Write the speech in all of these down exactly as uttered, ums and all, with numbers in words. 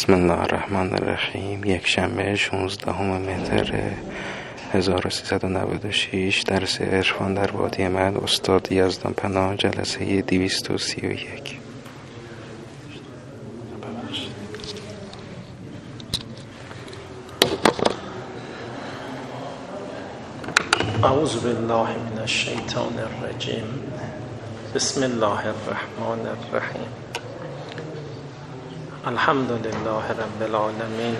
بسم الله الرحمن الرحیم. یک شنبه شانزدهم مهر هزار و سیصد و نود و شش، درس عرفان در وادی من، استاد یزدان پناه، جلسه دویست و سی و یک. اعوذ بالله من الشیطان الرجیم. بسم الله الرحمن الرحیم. الحمد لله رب العالمین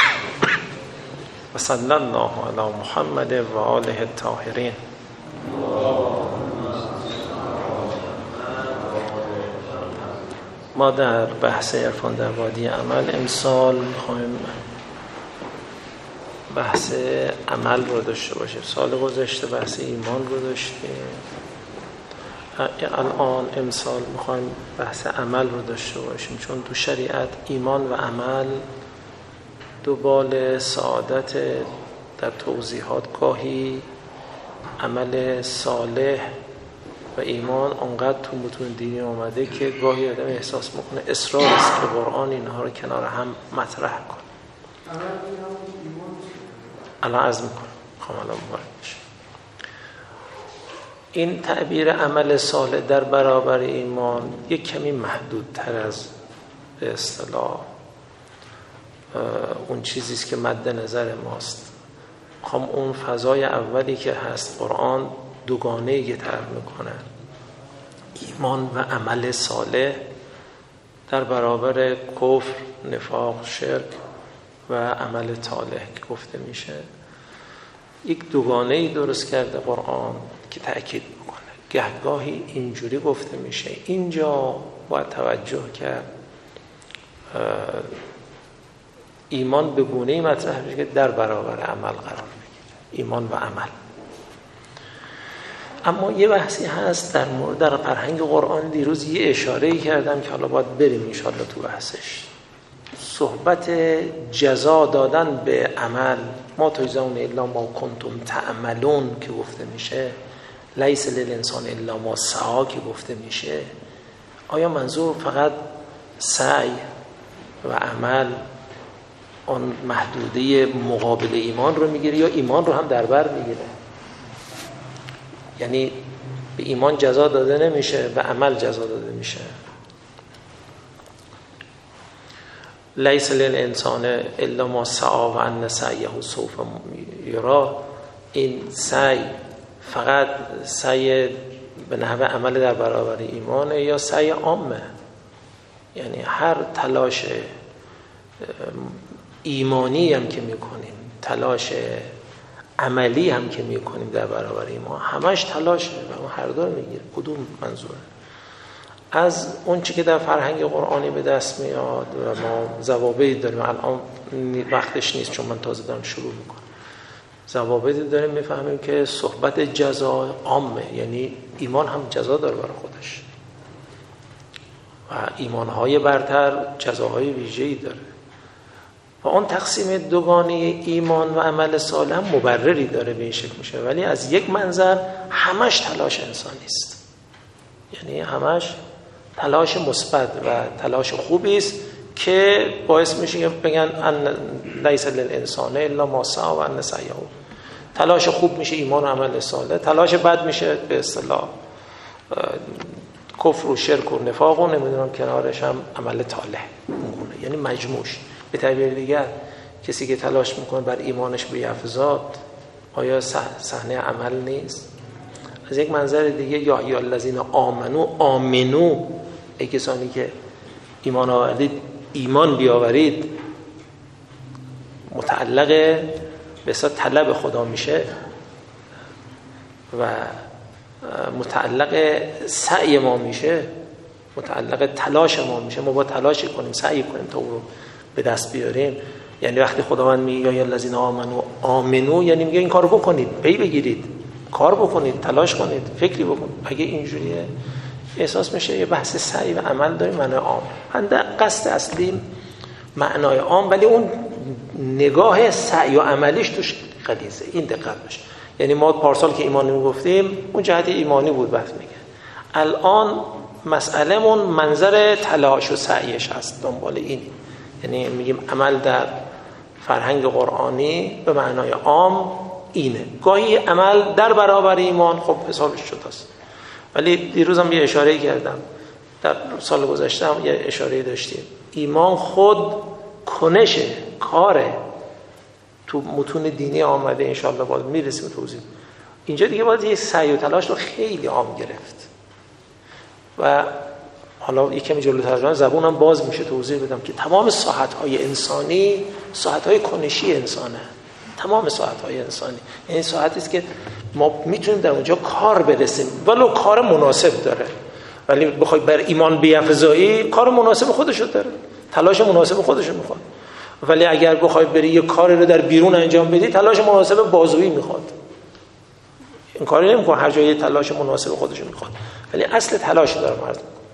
و صلی الله علی محمد و آله الطاهرین. ما در بحث عرفان در وادی عمل امسال میخوایم بحث عمل رو داشته باشیم. سال گذشته بحث ایمان رو داشتیم، الان امسال میخوایم بحث عمل رو داشته باشیم، چون تو شریعت ایمان و عمل دو بال سعادت. در توضیحات گاهی عمل صالح و ایمان انقدر تو متون دینی آمده که گاهی آدم احساس میکنه اصرار است که قرآن اینها رو کنار هم مطرح کنه. الان عرض میکنم خواهم الان وارد بشم. این تعبیر عمل صالح در برابر ایمان یک کمی محدودتر از به اصطلاح اون چیزی است که مد نظر ماست. میخوام اون فضای اولی که هست قرآن دوگانه یه طرح میکنه، ایمان و عمل صالح در برابر کفر، نفاق، شرک و عمل طالح که گفته میشه. یک دوگانه ای درست کرده قرآن که تأکید میکنه. گهگاهی اینجوری گفته میشه، اینجا باید توجه کرد ایمان به گونه‌ای مطرح میشه که در برابر عمل قرار میگیره، ایمان و عمل. اما یه بحثی هست در مورد در فرهنگ قرآن، دیروز یه اشاره‌ای کردم که حالا باید بریم ان شاءالله تو بحثش. صحبت جزا دادن به عمل، ما تجزون الا ما کنتم تعملون که گفته میشه، لیس للانسان الا ما سعی که گفته میشه، آیا منظور فقط سعی و عمل آن محدوده مقابل ایمان رو میگیره یا ایمان رو هم در بر میگیره؟ یعنی به ایمان جزا داده نمیشه، به عمل جزا داده میشه. لیس للانسان الا ما سعی و ان سعیه سوف یری. این سعی فقط سعی به نحو عمل در برابر ایمانه یا سعی عامه؟ یعنی هر تلاش ایمانی هم که میکنیم، تلاش عملی هم که میکنیم در برابر ایمان، همش تلاشه و هر دو رو میگیره. کدوم منظوره؟ از اون چی که در فرهنگ قرآنی به دست میاد و ما ضوابطی داریم، الان وقتش نیست چون من تازه دارم شروع میکنم، ضوابطی داریم میفهمیم که صحبت جزا عامه، یعنی ایمان هم جزا داره برای خودش و ایمانهای برتر جزاهای ویژه‌ای داره و اون تقسیم دوگانه ایمان و عمل صالح هم مبرری داره به این شکل میشه. ولی از یک منظر همش تلاش انسانی است، یعنی همش تلاش مثبت و تلاش خوبی است که باعث میشه که بگن ان لیس للانسان الا ما سعی و ان سعیه. تلاش خوب میشه ایمان و عمل صالح، تلاش بد میشه به اصطلاح کفر و شرک و نفاق و نمیدونم کنارش هم عمل طالح مونه. یعنی مجموعش. به تعبیر دیگر کسی که تلاش میکنه بر ایمانش بیفزاد، آیا صحنه عمل نیست؟ از یک منظر دیگه یا یا الذین آمنو آمنو، ای کسانی که ایمان آورید ایمان بیاورید، متعلق به اصطلاح طلب خدا میشه و متعلق سعی ما میشه، متعلق تلاش ما میشه. ما با تلاش کنیم، سعی کنیم تا او رو به دست بیاریم. یعنی وقتی خداوند میگه یا الذین آمنو آمنو، یعنی میگه این کارو بکنید، پی بگیرید، کار بکنید، تلاش کنید، فکری بکنید. اگه اینجوریه احساس میشه یه بحث سعی و عمل داریم، معنای عام. بنده قصد اصلی معنای عام، ولی اون نگاه سعی و عملیش توش غلیظه. این دقت بشه. یعنی ما پارسال که ایمانی میگفتیم اون جهت ایمانی بود بحث میگه. الان مسئلهمون منظر تلاش و سعیش هست، دنبال اینی یعنی میگیم عمل در فرهنگ قرآنی به معنای عام اینه. گاهی عمل در برابر ایمان خب حسابش جداست، ولی دیروز هم یه اشاره کردم، در سال گذشته هم یه اشاره داشتیم. ایمان خود کنشه، کاره، تو متون دینی آمده، انشاءالله باید میرسیم توضیح. اینجا دیگه باید یه سعی و تلاش رو خیلی عام گرفت و حالا یک کمی جلوتر جان زبونم باز میشه توضیح بدم که تمام ساعت‌های انسانی ساعت‌های کنشی انسانه، تمام ساعت‌های انسانی یعنی ساعتی است که ما میتونیم در اونجا کار برسیم، ولو کار مناسب داره، ولی بخوای بر ایمان بیفزایی کار مناسب خودشو داره، تلاش مناسب خودشو میخواد. ولی اگر بخوای بری یه کاری رو در بیرون انجام بدی تلاش مناسب بازویی میخواد، این کاری نمی‌کنه، هر جایی تلاش مناسب خودشو میخواد، ولی اصل تلاش داره مرد.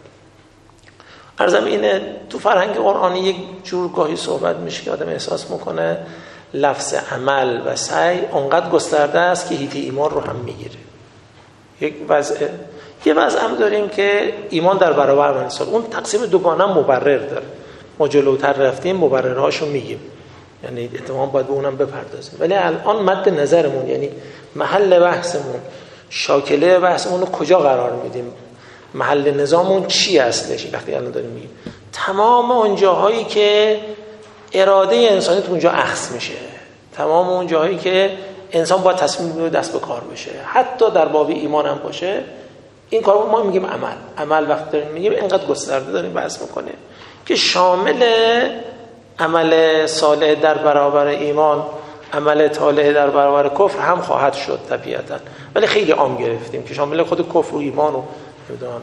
عرضم اینه تو فرهنگ قرآنی یک جور گاهی صحبت میشه که آدم احساس میکنه لفظ عمل و سعی اونقدر گسترده است که هیت ایمان رو هم میگیره. یک وضع یه وضع هم داریم که ایمان در برابر انسان، اون تقسیم دوگانه مبرر داره، ما جلوتر رفتیم مبررهاشو میگیم، یعنی اتمام باید به اونم بپردازیم، ولی الان مد نظرمون یعنی محل بحثمون، شاکله بحثمون رو کجا قرار میدیم، محل نظامون چی اصلش. وقتی الان داریم میگیم تمام اون جاهایی که اراده انسانی تو اونجا اخذ میشه، تمام اون جاهایی که انسان باید تصمیم بگیره دست به کار بشه، حتی در باب ایمان هم باشه، این کارو ما میگیم عمل. عمل وقتی داریم میگیم اینقدر گسترده داریم بحث میکنه که شامل عمل صالح در برابر ایمان، عمل طالح در برابر کفر هم خواهد شد طبیعتا، ولی خیلی عام گرفتیم که شامل خود کفر و ایمان و نمیدونم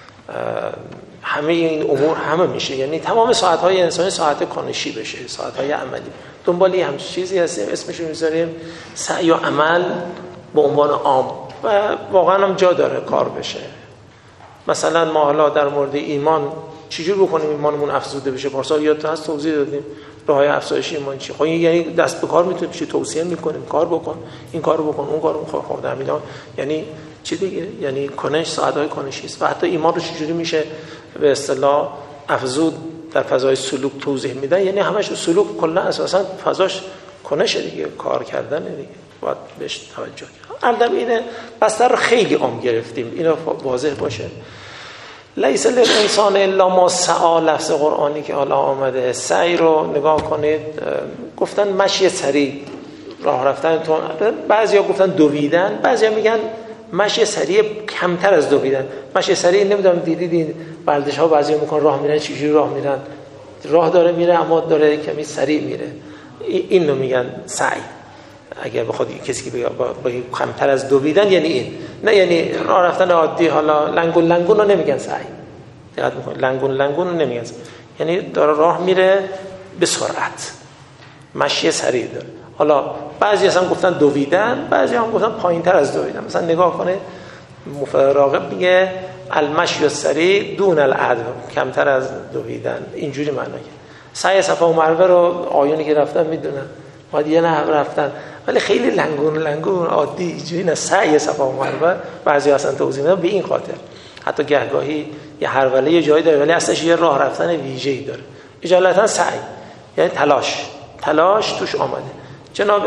همه این امور همه میشه، یعنی تمام ساعت‌های انسانی ساعت کنشی بشه، ساعت‌های عملی. دنبال یه همچین چیزی هستیم، اسمش رو میذاریم سعی و عمل به عنوان عام و واقعا هم جا داره کار بشه. مثلا ما حالا در مورد ایمان چجور بکنیم ایمانمون افزوده بشه؟ پارسال یادت هست توضیح دادیم راههای افزایش ایمان چی. خب یعنی دست به کار میتونیم چی توصیه میکنیم، کار بکن، این کارو بکن، اون کارو بکن. خب در میدان یعنی چی دیگه؟ یعنی کنش، ساعت‌های کنشی است. و حتی ایمان رو چجوری میشه به اصطلاح افزود در فضای سلوک توضیح میدن، یعنی همش سلوک کلا اساسا فضاش کنش دیگه، کار کردن دیگه، باید بهش توجه کرد. البته اینه بستر رو خیلی عام گرفتیم، اینو واضح باشه. لیس للانسان الا ما سعی، لفظ قرآنی که حالا آمده، سعی رو نگاه کنید، گفتن مشی سریع، راه رفتن تو، بعضیا گفتن دویدن، بعضیا میگن مشی سریع کمتر از دویدن. مشی سریع نمیدونم دیدید این ورزش ها بعضیا میکنن راه میرن، چجوری راه میرن، راه داره میره اما داره کمی سریع میره، این رو میگن سعی. اگر بخواد کسی که بگه با, با کمتر از دویدن یعنی این، نه یعنی راه رفتن عادی، حالا لنگون لنگون رو نمیگن سعی، دقت میکنید، لنگون لنگون رو نمیگن سعی. یعنی داره راه میره به سرعت، مشی سریع داره. حالا بعضی اصلا گفتن دویدن، بعضی هم گفتن پایینتر از دویدن. مثلا نگاه کنه مفراغب میگه المشی السریع دون العدو، کمتر از دویدن، اینجوری معنیه. سعی صفا و مروه رو آیونی که رفتن میدونن، باید یه نه رفتن، ولی خیلی لنگون لنگون عادی اینجوری نه. سعی صفا و مروه بعضی اصلا توضیح میدن به این خاطر، حتی گهگاهی یه هروله یه جایی داره ولی اصلاش یه راه رفتن ویژه‌ای داره. اجالتا سعی یعنی تلاش، تلاش توش آمده. جناب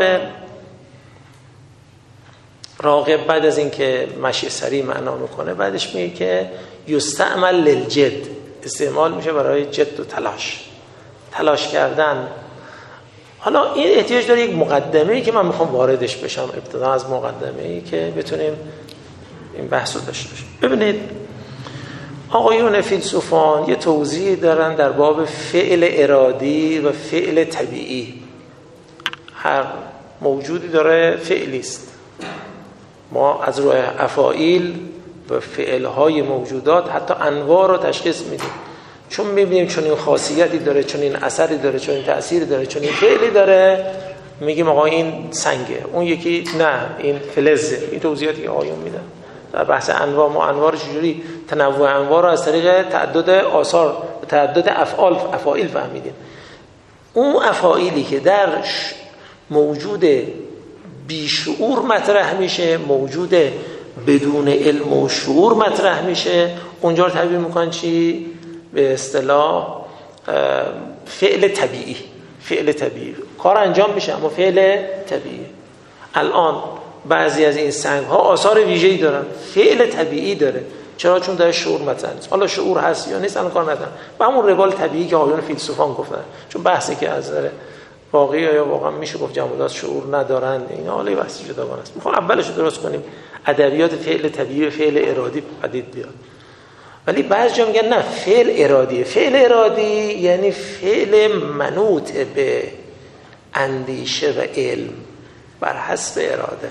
راغب بعد از این که مشی سریع معنا میکنه، بعدش میگه که یستعمل للجد، استعمال میشه برای جد و تلاش، تلاش کردن. حالا این احتیاج داره یک مقدمه‌ای که من میخوام واردش بشم، ابتدا از مقدمه‌ای که بتونیم این بحث رو داشته باشیم. ببینید آقایون فیلسوفان یه توضیحی دارن در باب فعل ارادی و فعل طبیعی. هر موجودی داره فعلی است، ما از روی افاعیل و فعلهای موجودات حتی انواع رو تشخیص میدیم، چون میبینیم چون این خاصیتی داره، چون این اثری داره، چون این تأثیری داره، چون این فعلی داره، میگیم آقا این سنگه، اون یکی نه این فلزه. این توضیحاتی که آقایون میدن در بحث انواع. ما انواع رو چجوری تنوع انواع رو از طریق تعدد آثار، تعدد افعال افاعیل فهمیدیم. اون افاعیلی که در موجود بیشعور مطرح میشه، موجود بدون علم و شعور مطرح میشه، اونجا رو تعبیر میکنن چی؟ به اصطلاح فعل طبیعی، فعل طبیعی کار انجام میشه اما فعل طبیعی. الان بعضی از این سنگ ها آثار ویژه‌ای دارن، فعل طبیعی داره. چرا؟ چون در شعور مثلا حالا شعور هست یا نیست الان کار ندارن، با همون روال طبیعی که آقایون فیلسوفان گفتن. چون بحثی که از نظر واقعی یا واقعا میشه گفت جمادات شعور ندارن، این حالا بحث جداگانه است. میخوام اولش رو درست کنیم، ادبیات فعل طبیعی و فعل ارادی پدید بیاد. ولی بعضی جا میگن نه، فعل ارادیه. فعل ارادی یعنی فعل منوط به اندیشه و علم بر حسب اراده،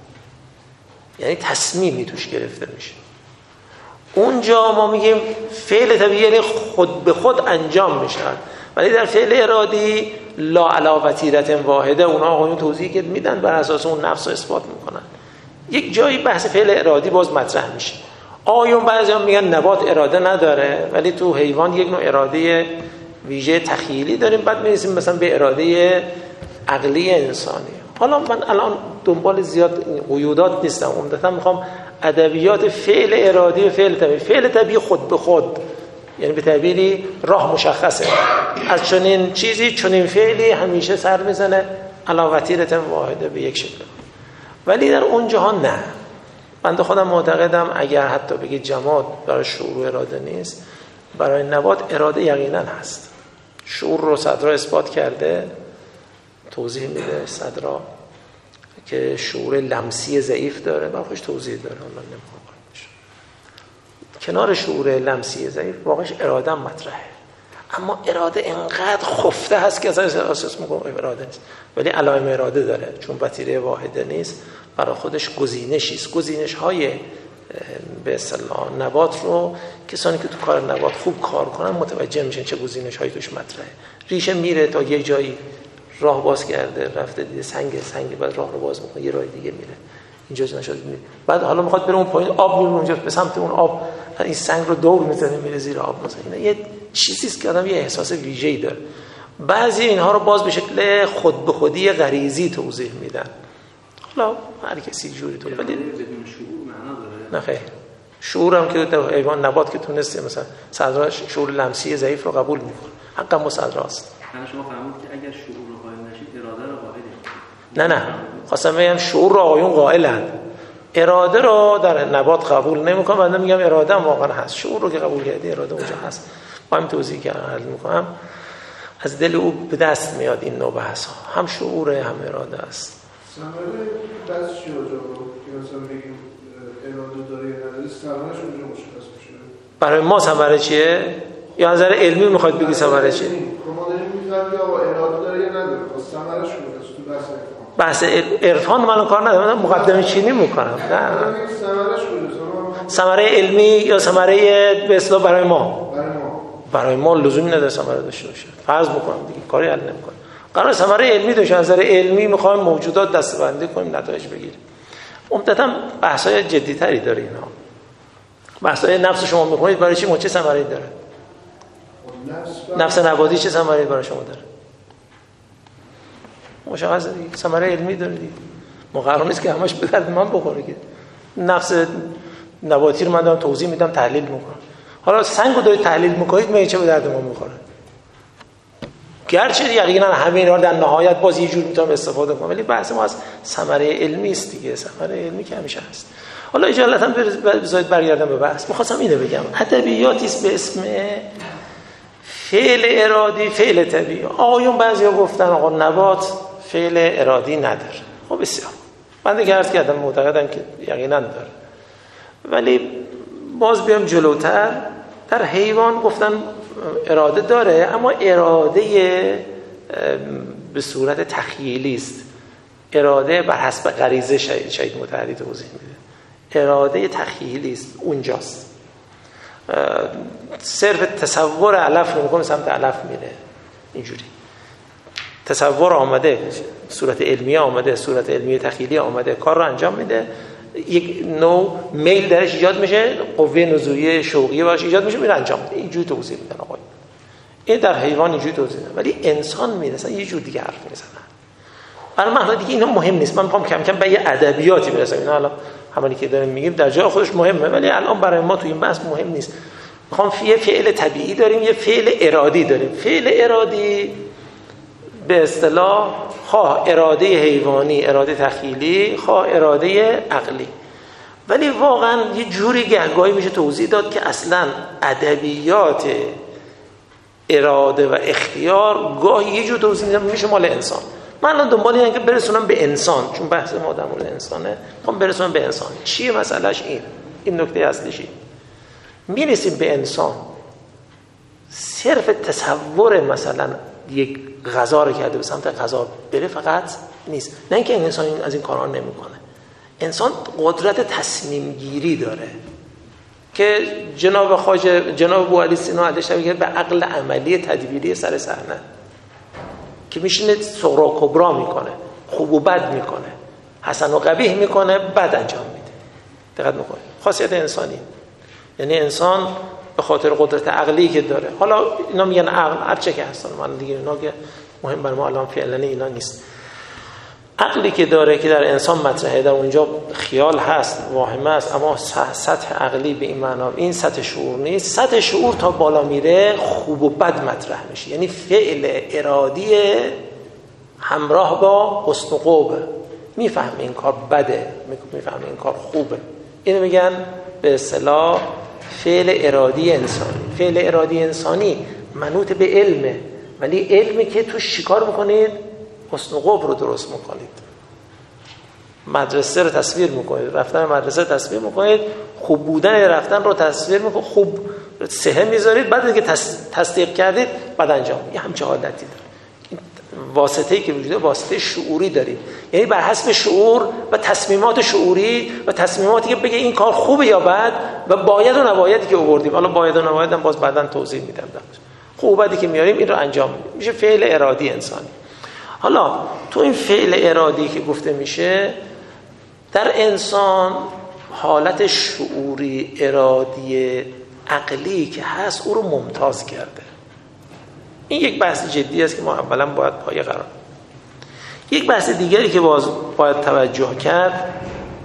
یعنی تصمیمی توش گرفته میشه. اونجا ما میگیم فعل طبیعی یعنی خود به خود انجام میشه. ولی در فعل ارادی لا علی وتیرة واحده، اونا آقایون توضیحی که میدن بر اساس اون نفس رو اثبات میکنن. یک جایی بحث فعل ارادی باز مطرح میشه. آقایون بعضیا میگن نبات اراده نداره، ولی تو حیوان یک نوع اراده ویژه تخیلی داریم. بعد میرسیم مثلا به اراده عقلی انسانی. حالا من الان دنبال زیاد قیودات نیستم، عمدتاً میخوام ادبیات فعل ارادی و فعل طبیعی. فعل طبیعی خود به خود، یعنی به تعبیری راه مشخصه، از چنین چیزی چنین فعلی همیشه سر میزنه علی وتیرة واحده به یک شکل. ولی در اون جهان نه. بنده خودم معتقدم اگر حتی بگید جماد برای شعور و اراده نیست، برای نبات اراده یقینا هست. شعور رو صدرا اثبات کرده، توضیح میده صدرا که شعور لمسی ضعیف داره، برخوش توضیح داره. من نمیخوام بشه. کنار شعور لمسی ضعیف واقعش اراده هم مطرحه، اما اراده انقدر خفته هست که اصلا اساس میگم اراده نیست، ولی علائم اراده داره. چون وتیره واحده نیست، برای خودش گزینشی است. گزینش های به اصطلاح نبات رو کسانی که تو کار نبات خوب کار کنن متوجه میشن چه گزینش هایی توش مطرحه. ریشه میره تا یه جایی راه باز کرده، رفته دیده سنگ سنگ بعد راه رو باز میکنه، یه راه دیگه میره، اینجا نشد میره، بعد حالا میخواد بره اون پایین آب میره اونجا، به سمت اون آب این سنگ رو دور میزنه میره زیر آب مثلا. اینا یه چیزی است که آدم یه احساس ویژه‌ای داره. بعضی اینها رو باز به شکل خود به خودی غریزی توضیح میدن. حالا هر کسی جوری تو، ولی بدون شعور معنا داره. نه خیر، شعور هم که در حیوان نبات که تونسته مثلا صدرا شعور لمسی ضعیف رو قبول میکنه، حقا مصدراست. یعنی شما فهمید که اگر شعور رو قائل نشید اراده رو قائلید. نه نه، خواستم بگم شعور رو آقایون قائلن، اراده رو در نبات قبول نمیکنم. بنده میگم اراده هم واقعا هست، شعور رو که قبول کردی اراده اونجا هست. با هم توضیح کردم عرض میکنم، از دل او به دست میاد این نوع بحث ها، هم شعوره هم اراده است. ثمره بس چی رو که مثلا بگیم اراده داره یا نداره، ثمرهش اونجا مشخص میشه. برای ما ثمره چیه؟ یا از نظر علمی میخواید بگی ثمره چیه؟ ما داریم میگیم یا اراده داره یا نداره، خب ثمرهش کجاست تو بحث بحث عرفان من کار ندارم، من مقدمه چینی میکنم. نه ثمرهش کجاست؟ ثمره علمی یا ثمره به اصطلاح برای ما؟ برای ما برای ما لزومی نداره ثمره داشته باشه. فرض میکنم دیگه، کاری حل نمیکنه. قرار ثمره علمی داشته، از نظر علمی میخوایم موجودات دسته‌بندی کنیم، نتایج بگیریم. عمدتاً بحث‌های جدی‌تری داره اینا. بحث‌های نفس شما میخونید برای چی؟ چه ثمره‌ای داره؟ نفس نباتی چه ثمره‌ای برای شما داره؟ مشخصه دیگه، ثمره علمی داره دیگه. ما قرار نیست که همش به درد من بخوره که نفس نباتی رو من دارم توضیح میدم، تحلیل میکنم. حالا سنگ رو دارید تحلیل میکنید، میگه چه به درد ما میخوره؟ گرچه یقینا همه اینا رو در نهایت باز یه جور میتونم استفاده کنم، ولی بحث ما از ثمره علمی است دیگه. ثمره علمی که همیشه هست. حالا اجالتا بذارید برگردم به بحث. می‌خواستم اینو بگم، ادبیاتی است به اسم فعل ارادی، فعل طبیعی. آقایون بعضیا گفتن آقا نبات فعل ارادی نداره. خب بسیار، من دیگه عرض کردم معتقدم که یقینا داره. ولی باز بیام جلوتر، در حیوان گفتن اراده داره، اما اراده به صورت تخیلی است. اراده بر حسب غریزه شاید شاید متعدی توضیح میده. اراده تخیلی است، اونجاست. صرف تصور علف رو میکنه سمت علف میره، اینجوری تصور آمده، صورت علمی آمده، صورت علمی تخیلی آمده، کار رو انجام میده، یک نوع میل درش ایجاد میشه، قوه نزوعی شوقی باشه ایجاد میشه، میره انجام میده. اینجوری توضیح میدن آقای. این در حیوان اینجوری توضیح میدن، ولی انسان میرسن یه جور دیگه حرف میزنن. برای من دیگه اینا مهم نیست. من میخوام کم کم به یه ادبیاتی برسم. اینا حالا همونی که داریم میگیم در جای خودش مهمه، ولی الان برای ما تو این بحث مهم نیست. میخوام یه فعل طبیعی داریم، یه فعل ارادی داریم. فعل ارادی به اصطلاح خواه اراده حیوانی، اراده تخیلی، خواه اراده عقلی. ولی واقعا یه جوری گهگاهی میشه توضیح داد که اصلا ادبیات اراده و اختیار گاهی یه جور توضیح میشه مال انسان. من الان دنبال اینم که برسونم به انسان، چون بحث ما در مورد انسانه، میخوام برسونم به انسان. چیه مسئلهش؟ این این نکته اصلیش این. میرسیم به انسان صرف تصور مثلا یک غذا رو کرده به سمت غذا بره فقط نیست، نه اینکه این انسان از این کارا نمیکنه. انسان قدرت تصمیم گیری داره که جناب خواجه جناب بوعلی سینا علیه السلام به عقل عملی تدبیری سر صحنه که میشینه صغرا و کبرا میکنه، خوب و بد میکنه، حسن و قبیح میکنه، بد انجام میده. دقت میکنه. خاصیت انسانی، یعنی انسان به خاطر قدرت عقلی که داره، حالا اینا میگن عقل هر چه که هستن، من دیگه اینا که مهم برای ما الان فعلا اینا نیست. عقلی که داره که در انسان مطرحه، در اونجا خیال هست، واهمه است، اما سطح عقلی به این معنا، این سطح شعور نیست. سطح شعور تا بالا میره خوب و بد مطرح میشه، یعنی فعل ارادی همراه با حسن و قبح. میفهمه این کار بده، میفهمه این کار خوبه. اینو میگن به اصطلاح فعل ارادی انسانی. فعل ارادی انسانی منوط به علمه، ولی علمی که تو شکار میکنید حسن و قبح رو درست میکنید. مدرسه رو تصویر میکنید، رفتن مدرسه تصویر میکنید، خوب بودن رفتن رو تصویر میکنید، خوب سه میذارید، بعد دیگه تصدیق کردید بعد انجام. یه همچه حالتی داره. این واسطه‌ای که وجوده واسطه شعوری داریم، یعنی بر حسب شعور و تصمیمات شعوری و تصمیماتی که بگه این کار خوبه یا بد و باید و نبایدی که آوردیم. حالا باید و نباید هم باز بعداً توضیح میدم. خوب و بدی که میاریم این رو انجام میدیم، میشه فعل ارادی انسانی. حالا تو این فعل ارادی که گفته میشه در انسان حالت شعوری ارادی عقلی که هست او رو ممتاز کرده. این یک بحث جدی است که ما اولا باید پایه قرار. یک بحث دیگری که باز باید توجه کرد،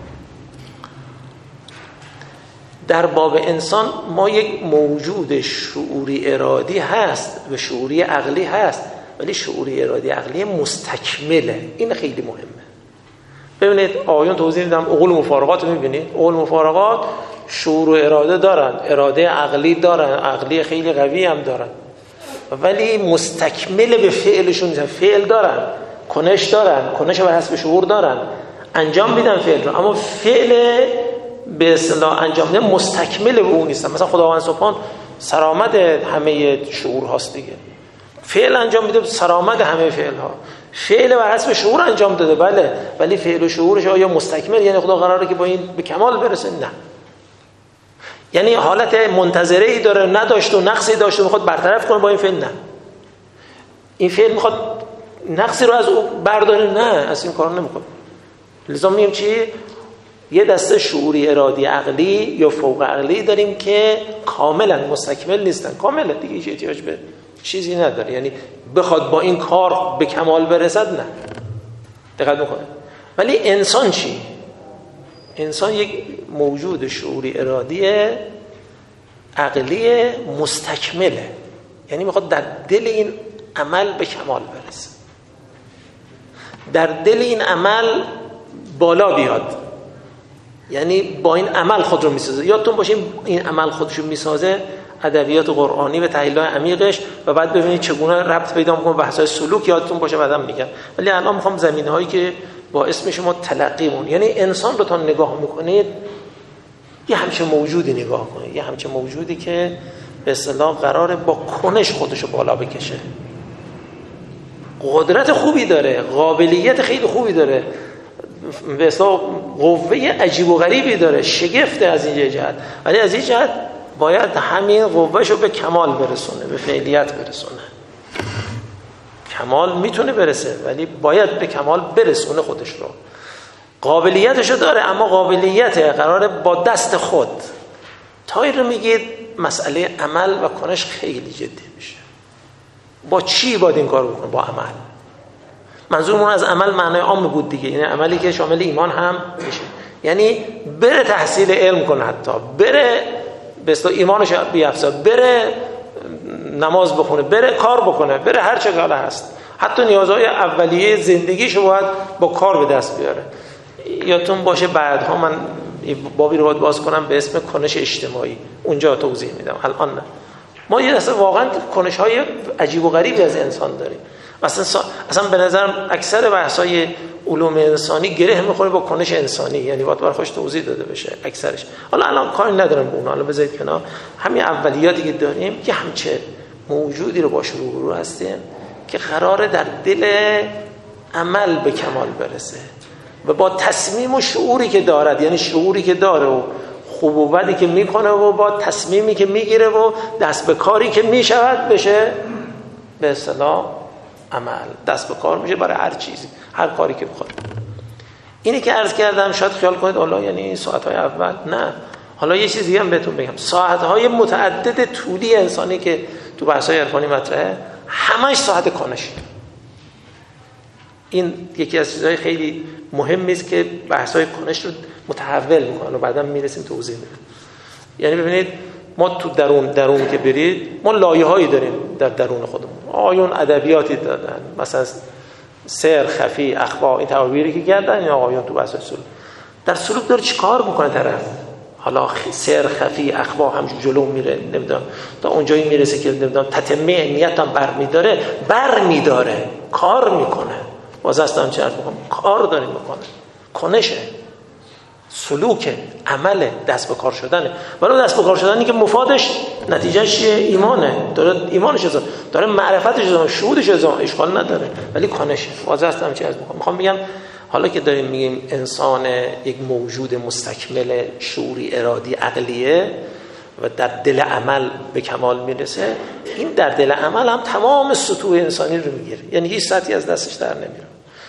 در باب انسان ما یک موجود شعوری ارادی هست و شعوری عقلی هست، ولی شعوری ارادی عقلی مستکمله. این خیلی مهمه. ببینید آیون توضیح میدم، عقول مفارقات رو میبینید، عقول مفارقات شعور و اراده دارن، اراده عقلی دارن، عقلی خیلی قوی هم دارن، ولی مستکمل به فعلشون نیستن. فعل دارن، کنش دارن، کنش بر حسب شعور دارن، انجام میدن فعل رو، اما فعل به اصطلاح انجام میدن مستکمل به اون نیستن. مثلا خداوند سبحان سرآمد همه شعور هاست دیگه، فعل انجام میده سرآمد همه فعل ها، فعل بر حسب شعور انجام داده بله، ولی فعل و شعورش آیا مستکمل، یعنی خدا قراره که با این به کمال برسه؟ نه، یعنی حالت منتظره ای داره، نداشت و نقصی داشت و میخواد برطرف کنه با این فعل. نه، این فعل میخواد نقصی رو از او برداره، نه، از این کار نمیکنه. لذا میگیم چی؟ یه دسته شعوری ارادی عقلی یا فوق عقلی داریم که کاملا مستکمل نیستن. کاملا دیگه هیچ احتیاج به چیزی نداره، یعنی بخواد با این کار به کمال برسد، نه. دقت میکنه. ولی انسان چی؟ انسان یک موجود شعوری ارادی عقلی مستکمله، یعنی میخواد در دل این عمل به کمال برسه، در دل این عمل بالا بیاد، یعنی با این عمل خود رو میسازه. یادتون باشه این عمل خودشو میسازه ادبیات قرآنی به تحلیل‌های عمیقش و بعد ببینید چگونه ربط پیدا می‌کنه به بحث‌های سلوک. یادتون باشه بعدم میگم، ولی الان میخوام زمینه‌هایی که با اسم شما تلقیمون، یعنی انسان رو تا نگاه میکنید یه همچه موجودی نگاه کنید، یه همچه موجودی که به اصطلاح قراره با کنش خودشو بالا بکشه، قدرت خوبی داره، قابلیت خیلی خوبی داره، به اصطلاح قوه عجیب و غریبی داره، شگفته از این جهت، ولی از این جهت باید همین قوهشو به کمال برسونه، به فعلیت برسونه. کمال میتونه برسه ولی باید به کمال برسونه خودش رو. قابلیتشو داره اما قابلیت قراره با دست خود. تا این رو میگید مسئله عمل و کنش خیلی جدی میشه. با چی باید این کار بکنه؟ با عمل. منظورمون از عمل معنای عام بود دیگه، یعنی عملی که شامل ایمان هم میشه، یعنی بره تحصیل علم کنه، حتی بره به اصطلاح ایمانش بیافزا، بره نماز بخونه، بره کار بکنه، بره هر چه حالا هست، حتی نیازهای اولیه زندگیشو باید با کار به دست بیاره. یادتون باشه بعدها من بابی رو باید باز کنم به اسم کنش اجتماعی، اونجا توضیح میدم، الان نه. ما یه اصلا واقعا کنش های عجیب و غریبی از انسان داریم. اصلا اصلا به نظرم اکثر بحث‌های علوم انسانی گره میخوره با کنش انسانی، یعنی باید برای خوش توضیح داده بشه اکثرش. حالا الان کاری ندارم به اون، حالا بذارید کنار. همین اولیاتی که داریم که همچه موجودی رو باش روبرو هستیم که قراره در دل عمل به کمال برسه و با تصمیم و شعوری که دارد، یعنی شعوری که داره و خوب و بدی که میکنه و با تصمیمی که میگیره و دست به کاری که میشود بشه به اصطلاح عمل، دست به کار میشه برای هر چیزی، هر کاری که بخواد. اینی که عرض کردم شاید خیال کنید حالا یعنی ساعت‌های اول، نه. حالا یه چیز دیگه هم بهتون بگم، ساعت‌های متعدد طولی انسانی که تو بحث‌های عرفانی مطرحه همش ساعت کنشی. این یکی از چیزهای خیلی مهمی است که بحث‌های کنش رو متحول می‌کنه و بعداً میرسیم توضیح میدم. یعنی ببینید ما تو درون درون که برید ما لایه‌هایی داریم در درون خودمون. آیون ادبیاتی دادن، مثلا سر، خفی، اخفا، این تعابیری که کردن این آقایون تو بحث سلوک. در سلوک داره چیکار میکنه طرف؟ حالا سر، خفی، اخفا همش جلو میره، نمیدونم تا اونجایی میرسه که نمیدونم تتمه نیت هم برمیداره، برمیداره، کار میکنه. باز هستم چه عرض میکنم، کار داره میکنه، کنشه، سلوک، عمل، دست به کار شدنه. ولی دست به کار شدنی که مفادش نتیجهش ایمانه، داره ایمانش ازا داره معرفتش ازا شهودش ازا اشکال نداره، ولی کنشه. واضح هستم چه عرض میکنم. میخوام بگم حالا که داریم میگیم انسان یک موجود مستکمل شعوری، ارادی، عقلیه و در دل عمل به کمال میرسه، این در دل عمل هم تمام سطوح انسانی رو میگیره، یعنی هیچ سطحی از دستش در نمیره.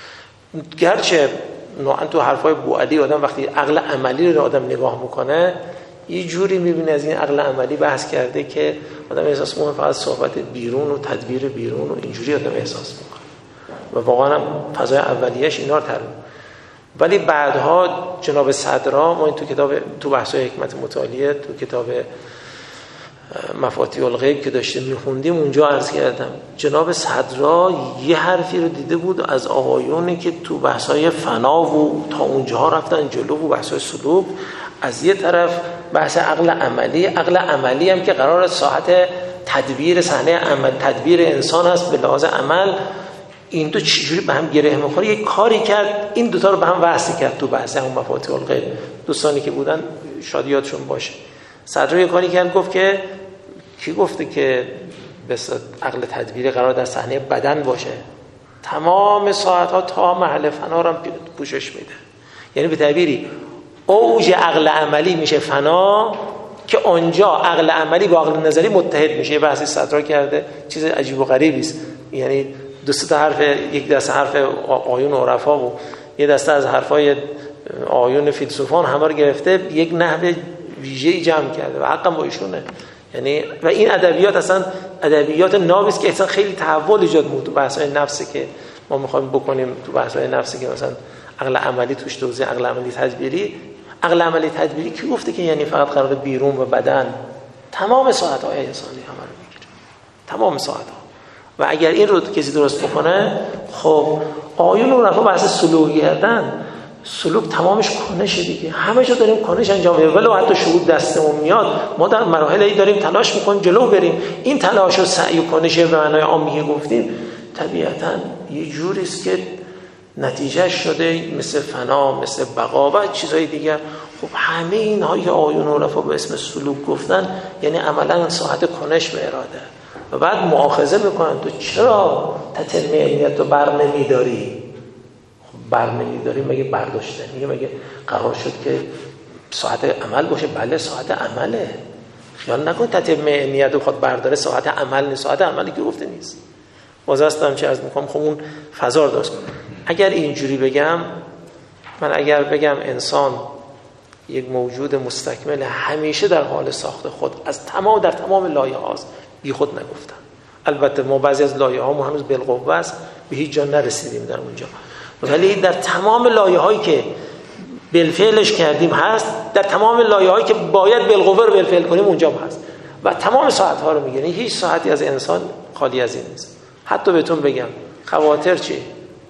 گرچه نوعا تو حرفای بوعلی آدم وقتی عقل عملی رو آدم نگاه میکنه یه جوری میبینه از این عقل عملی بحث کرده که آدم احساس میکنه فقط صحبت بیرون و تدبیر بیرون و اینجوری آدم احساس میکنه و واقعا هم فضای اولیه‌اش اینا رو تر. ولی بعدها جناب صدرا، ما این تو کتاب تو بحث‌های حکمت متعالیه تو کتاب مفاتیح الغیب که داشتیم میخوندیم اونجا عرض کردم جناب صدرا یه حرفی رو دیده بود از آقایونی که تو بحث‌های فنا و تا اونجا رفتن جلو و بحث‌های سلوک، از یه طرف بحث عقل عملی، عقل عملی هم که قرار ساعت تدبیر صحنه عمل، تدبیر انسان هست به لحاظ عمل، این دو چجوری به هم گره میخوره. یک کاری کرد این دوتا رو به هم وصل کرد تو بحث همون مفاتیح الغیب. دوستانی که بودن شادیاتشون باشه. صدر یه کاری کرد، گفت که کی گفته که بس عقل تدبیری قرار در صحنه بدن باشه؟ تمام ساعت‌ها تا محل فنا رو پوشش میده. یعنی به تعبیری اوج عقل عملی میشه فنا که اونجا عقل عملی با عقل نظری متحد میشه. یه بحثی صدر کرده، چیز عجیب و غریبی است. یعنی دو سه تا حرف، یک دسته حرف آیون عرفا و یه دسته از حرفای آیون فیلسوفان همه رو گرفته یک نحو ویژه‌ای جمع کرده و حقا با ایشونه. یعنی و این ادبیات اصلا ادبیات نابی است که اصلا خیلی تحول ایجاد بود تو بحث‌های نفسی که ما می‌خوایم بکنیم، تو بحث‌های نفسی که مثلا عقل عملی توش توضیح، عقل عملی تدبیری. عقل عملی تدبیری کی گفته که یعنی فقط قرار بیرون و بدن؟ تمام ساعت‌های انسانی همه رو میگیره، تمام ساعت‌ها. و اگر این رو کسی درست بکنه، خب آیون رو رفع بحث سلوکی کردن، سلوک تمامش کنشه دیگه، همه جا داریم کنش انجام میدیم، ولو حتی شهود دستمون میاد ما در مراحلی داریم تلاش میکنیم جلو بریم. این تلاش و سعی و کنش به معنای عامی گفتیم طبیعتاً یه جوری است که نتیجه شده مثل فنا، مثل بقا و چیزهای دیگر. خب همه اینها که آیون و رفع به اسم سلوک گفتن یعنی عملاً ساعت کنش به اراده. و بعد مؤاخذه میکنن تو چرا تتمه عینیت رو بر نمیداری؟ خب بر نمیداری مگه برداشتنیه؟ مگه قرار شد که ساعت عمل باشه؟ بله ساعت عمله. خیال نکن تتمه عینیت رو خود برداره ساعت عمل نیست، ساعت عملی که گفته نیست. باز هستم چه از میکنم، خب اون فضا رو درست کنم. اگر اینجوری بگم، من اگر بگم انسان یک موجود مستکمل همیشه در حال ساخت خود از تمام در تمام لایه هاست، بی خود نگفتم. البته ما بعضی از لایه ها ما هنوز بالقوه است، به هیچ جا نرسیدیم در اونجا، ولی در تمام لایه هایی که بالفعلش کردیم هست، در تمام لایه‌هایی که باید بالقوه رو بالفعل کنیم اونجا هست و تمام ساعت‌ها رو میگه. هیچ ساعتی از انسان خالی از این نیست. حتی بهتون بگم خواطر چی؟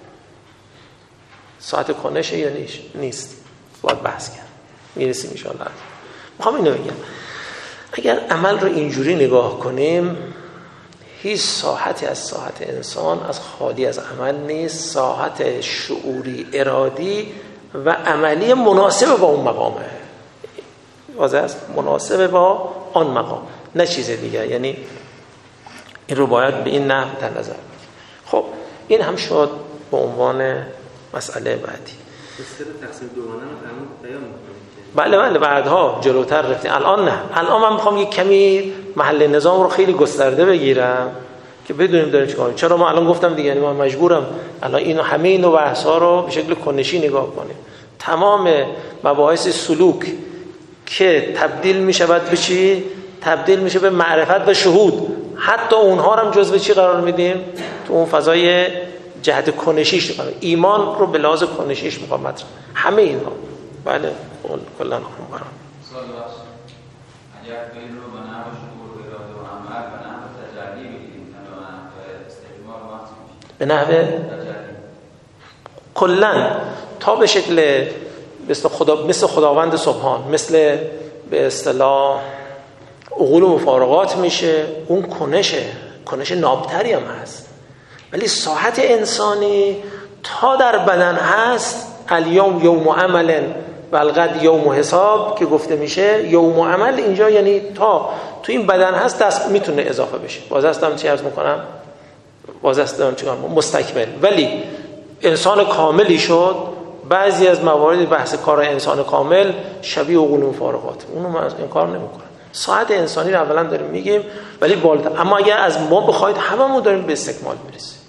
ساعت کنشه یا نیست؟ باید بحث کرد، میرسیم ان شاء الله. میخوام اینو بگم اگر عمل رو اینجوری نگاه کنیم هیچ ساحتی از ساحت انسان از خالی از عمل نیست. ساحت شعوری ارادی و عملی مناسب با اون مقامه، واضح است، مناسب با آن مقام، نه چیز دیگه. یعنی این رو باید به این نحو در نظر. خب این هم شد به عنوان مسئله بعدی. تقسیم دوگانه رو بیان می‌کنید. بله بله بعدها جلوتر رفتیم. الان نه، الان من میخوام یک کمی محل نظام رو خیلی گسترده بگیرم که بدونیم داریم چیکار. چرا ما الان گفتم دیگه، یعنی من مجبورم الان اینو همه اینو بحث‌ها رو به شکل کنشی نگاه کنیم. تمام مباحث سلوک که تبدیل میشود به چی؟ تبدیل میشه به معرفت و شهود. حتی اونها رو هم جزء چی قرار میدیم؟ تو اون فضای جهت کنشیش قرار. ایمان رو به لحاظ کنشیش مقامت همه اینها. بله اون کلا اون برام سوال باشه. اگر فعل رو به نحو شعور و اراده و عمل به نحو تجلی بگیریم نه به نحو استجمار وقت میشه. به نحو تجلی کلا تا به شکل مثل خدا مثل خداوند سبحان، مثل به اصطلاح عقول و مفارقات میشه، اون کنشه کنش نابتری هم هست. ولی ساحت انسانی تا در بدن هست، الیوم یوم عمل و الغد یوم حساب که گفته میشه، یوم عمل اینجا یعنی تا تو این بدن هست دست میتونه اضافه بشه. باز هستم چی عرض میکنم؟ باز هستم چی کنم؟ مستکمل. ولی انسان کاملی شد. بعضی از موارد بحث کار انسان کامل شبیه عقول مفارقات، اونو من این کار نمیکنم. ساعت انسانی رو اولا داریم میگیم ولی بالاتر. اما اگر از ما بخواید هممون داریم به استکمال میرسیم.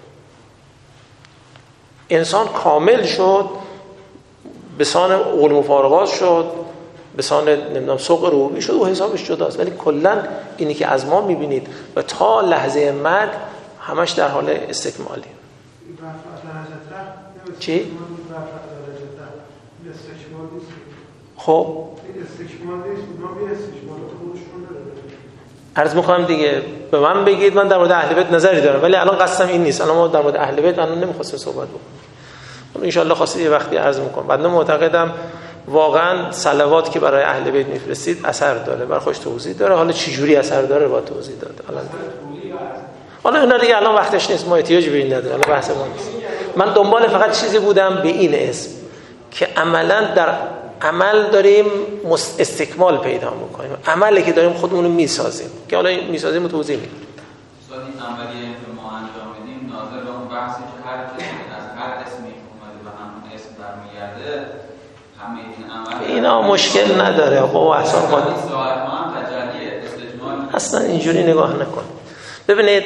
انسان کامل شد، به سان عقول مفارقات شد، به سان نمیدونم سوق روحی شد و حسابش جداست. ولی کلا اینی که از ما میبینید و تا لحظه مرگ همش در حال استکمالی. چی؟ خب عرض میکنم دیگه به من بگید، من در مورد اهل بیت نظری دارم ولی الان قصدم این نیست. الان ما در مورد اهل بیت الان نمیخواستم صحبت بکنم. ان شاء الله خاصی یه وقتی عرض میکنم. بعد معتقدم واقعا صلوات که برای اهل بیت میفرستید اثر داره، برای خوش توضیح داره. حالا چه جوری اثر داره با توضیح داد. الان حالا اینا دیگه الان وقتش نیست، ما احتیاج به این نداره، الان بحث ما نیست. من دنبال فقط چیزی بودم به این اسم که عملا در عمل داریم استکمال پیدا میکنیم. عملی که داریم خودمون رو میسازیم که حالا میسازیم و توضیح میدیم. استاد این عملی که ما انجام میدیم ناظر به اون بحثی که هر کسی از هر اسمی اومده به همون اسم برمیگرده، همه این عمل اینا مشکل نداره. خب اصلا خود ساعت ما هم تجلی استجمال اصلا اینجوری نگاه نکنید. ببینید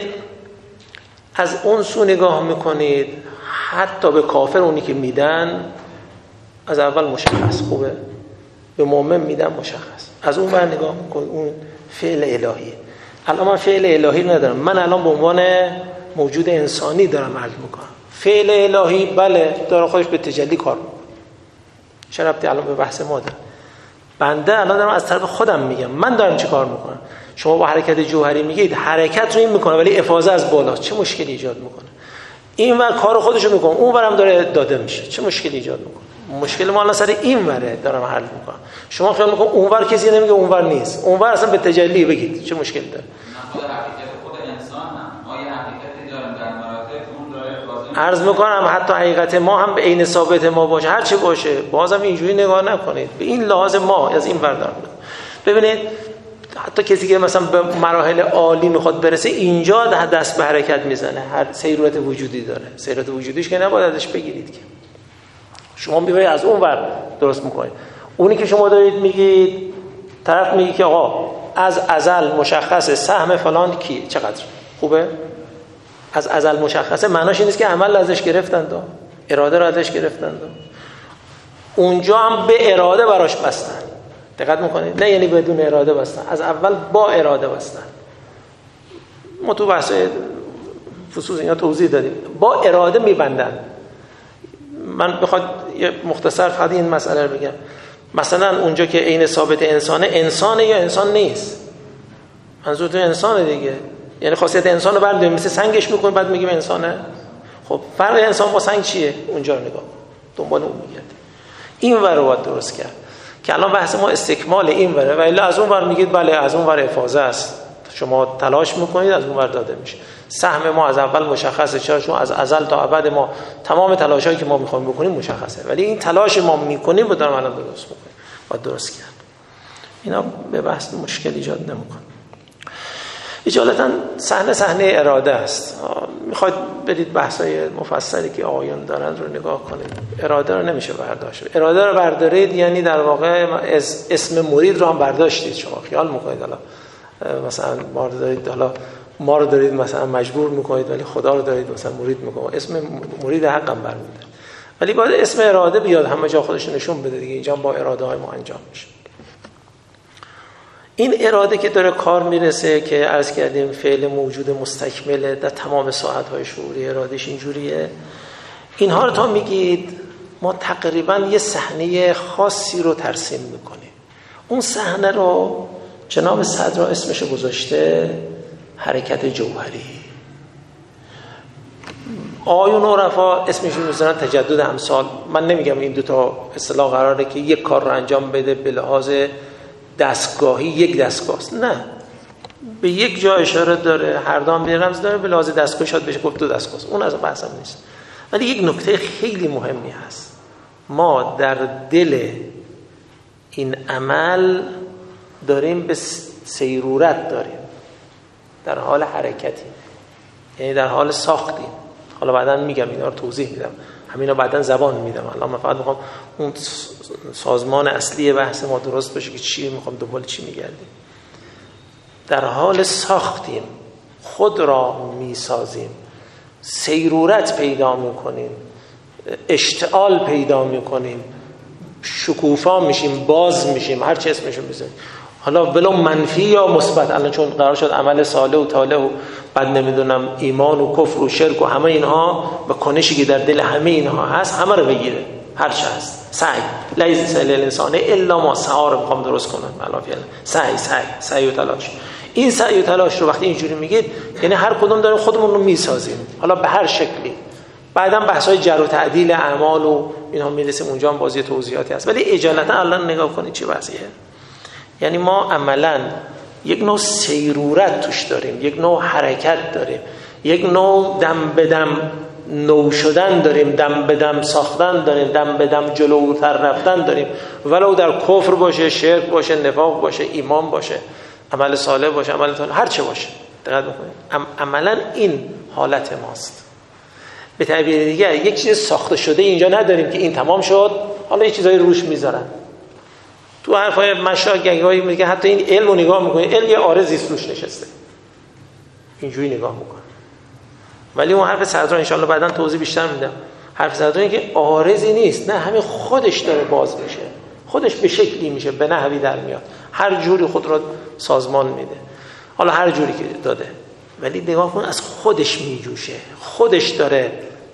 از اون سو نگاه میکنید، حتی به کافر اونی که میدن از اول مشخص، خوبه به مؤمن میدن مشخص. از اون ور نگاه میکنید اون فعل الهیه. الان من فعل الهی ندارم، من الان به عنوان موجود انسانی دارم عرض میکنم. فعل الهی بله داره خودش به تجلی کار میکنه، چه ربطی الان به بحث ما داره؟ بنده الان دارم از طرف خودم میگم من دارم چی کار میکنم. شما با حرکت جوهری میگید حرکت رو این میکنه ولی افاضه از بالا، چه مشکلی ایجاد میکنه؟ این ور کار خودشو میکنه، اون ورم داره داده میشه، چه مشکلی ایجاد میکنه؟ مشکل ما الان سر این وره دارم حل میکنم. شما خیال میکنم اون ور کسی نمیگه اون ور نیست، اون ور اصلا به تجلی بگید چه مشکلی داره؟ خود حقیقت خود انسان هم ما یه حقیقتی داریم در مراتب اون داره افاضه. عرض میکنم حتی حقیقت ما هم به عین ثابت ما باشه، هر چی باشه بازم اینجوری نگاه نکنید. به این لحاظ ما از این ور دارم. ببینید حتی کسی که مثلا به مراحل عالی میخواد برسه اینجا دست به حرکت میزنه، هر سیرت وجودی داره. سیرت وجودیش که نباید ازش بگیرید که شما میبرید از اون ور درست میکنید. اونی که شما دارید میگید طرف میگه که آقا از ازل مشخصه سهم فلان کی چقدر خوبه، از ازل مشخصه معناش این نیست که عمل ازش گرفتند و اراده را ازش گرفتند و اونجا هم به اراده براش بستن. دقت میکنید؟ نه یعنی بدون اراده بستن، از اول با اراده بستن. ما تو بحث فصوص اینا توضیح دادیم با اراده میبندن. من بخواد یه مختصر فقط این مسئله رو بگم، مثلا اونجا که عین ثابت انسانه، انسانه یا انسان نیست؟ منظور تو انسانه دیگه، یعنی خاصیت انسان رو برداریم مثل سنگش میکنیم بعد میگیم انسانه. خب فرق انسان با سنگ چیه؟ اونجا رو نگاه کن، دنبال اون میگردی. این ور رو باید درست کرد که الان بحث ما استکمال این وره، و الا از اون ور میگید بله از اون ور افاضه است، شما تلاش میکنید از اون ور داده میشه. سهم ما از اول مشخصه، چرا؟ چون از ازل تا ابد ما تمام تلاشایی که ما میخوایم بکنیم مشخصه، ولی این تلاش ما میکنیم رو دارم الان درست میکنیم، باید درست کرد. اینا به بحث مشکل ایجاد نمیکنه. اجالتا صحنه صحنه اراده است. میخواید برید بحثای مفصلی که آقایان دارن رو نگاه کنید، اراده رو نمیشه برداشت. اراده رو بردارید یعنی در واقع اسم مرید رو هم برداشتید. شما خیال میکنید حالا مثلا ما رو دارید حالا ما رو دارید مثلا مجبور میکنید، ولی خدا رو دارید مثلا مرید میکنید. اسم مرید حقم برمیاد، ولی باید اسم اراده بیاد همه جا خودش نشون بده دیگه. اینجا با اراده های ما انجام میشه. این اراده که داره کار میرسه که عرض کردیم فعل موجود مستکمله در تمام ساعت‌های شعوری، ارادش اینجوریه. اینها رو تا میگید ما تقریبا یه صحنه خاصی رو ترسیم میکنیم. اون صحنه رو جناب صدر اسمش گذاشته حرکت جوهری. آیون عرفا اسمش میذارن تجدد امثال. من نمیگم این دو تا اصطلاح قراره که یک کار رو انجام بده به لحاظ دستگاهی یک دستگاه است، نه، به یک جا اشاره داره، هر دام به رمز داره، به لحاظ دستگاهی شاید بشه گفت دو دستگاه است. اون از بحثم نیست، ولی یک نکته خیلی مهمی هست. ما در دل این عمل داریم به سیرورت داریم، در حال حرکتیم، یعنی در حال ساختیم. حالا بعداً میگم اینا رو توضیح میدم، همینا بعداً زبان میدم. الان من فقط میخوام اون سازمان اصلی بحث ما درست باشه که چی میخوام دنبال چی میگردیم. در حال ساختیم، خود را میسازیم، سیرورت پیدا میکنیم، اشتعال پیدا میکنیم، شکوفا میشیم، باز میشیم، هر چی اسمشو بزنیم، حالا ولو منفی یا مثبت. الان چون قرار شد عمل صالح و طالح و بعد نمیدونم ایمان و کفر و شرک و همه اینها و کنشی که در دل همه اینها هست همه رو بگیره، هر چی هست. سعی لیس الانسان الا ما سعی رو میخوام درست کنم. الان فعلا سعی سعی سعی و تلاش. این سعی و تلاش رو وقتی اینجوری میگید یعنی هر کدوم داریم خودمون رو میسازیم، حالا به هر شکلی. بعداً بحث‌های جر و تعدیل اعمال و اینها میرسیم اونجا، هم بازی توضیحاتی هست. ولی اجالتا الان نگاه کنید چه وضعیه. یعنی ما عملاً یک نوع سیرورت توش داریم، یک نوع حرکت داریم، یک نوع دم به دم نو شدن داریم، دم به دم ساختن داریم، دم به دم جلوتر رفتن داریم، ولو در کفر باشه، شرک باشه، نفاق باشه، ایمان باشه، عمل صالح باشه، عمل طالح، هر چه باشه. دقت بکنید عملاً این حالت ماست. به تعبیر دیگه یک چیز ساخته شده اینجا نداریم که این تمام شد حالا یه چیزایی روش میذارن. تو حرفای مشایخی میگه حتی این علم رو نگاه میکنه، علم یه عارضی روش نشسته، اینجوری نگاه میکنه. ولی اون حرف صدرا ان شاء الله بعداً توضیح بیشتر میدم. حرف صدرا اینه که عارضی نیست، نه، همین خودش داره باز میشه، خودش به شکلی میشه، به نحوی در میاد، هر جوری خود را سازمان میده، حالا هر جوری که داده. ولی نگاه کن از خودش میجوشه، خودش داره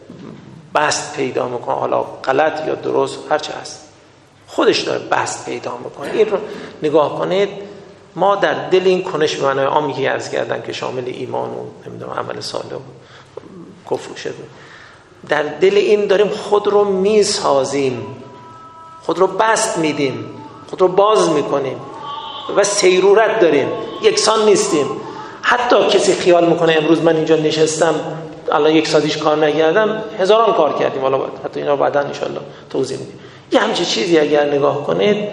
بست پیدا میکنه، حالا غلط یا درست هر چه هست خودش داره بست پیدا میکنه. این رو نگاه کنید. ما در دل این کنش به معنای عامی که عرض کردم که شامل ایمان و نمیدونم عمل صالح و کفر شده، در دل این داریم خود رو میسازیم، خود رو بست میدیم، خود رو باز میکنیم و سیرورت داریم، یکسان نیستیم. حتی کسی خیال میکنه امروز من اینجا نشستم الان یک ساعتیش کار نکردم، هزاران کار کردیم، حالا حتی اینا بعدا ان شاء الله توضیح میدیم. یه همچین چیزی اگر نگاه کنید،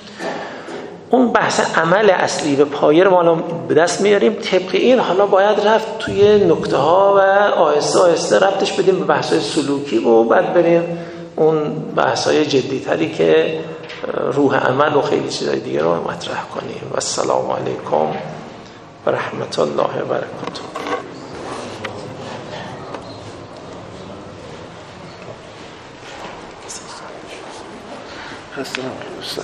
اون بحث عمل اصلی و پایه رو ما به دست میاریم. طبق این حالا باید رفت توی نکته ها و آهسته آهسته ربطش بدیم به بحث های سلوکی و بعد بریم اون بحث های جدی تری که روح عمل و خیلی چیزای دیگه رو مطرح کنیم. و السلام علیکم و رحمت الله و برکاته. هستم دوستان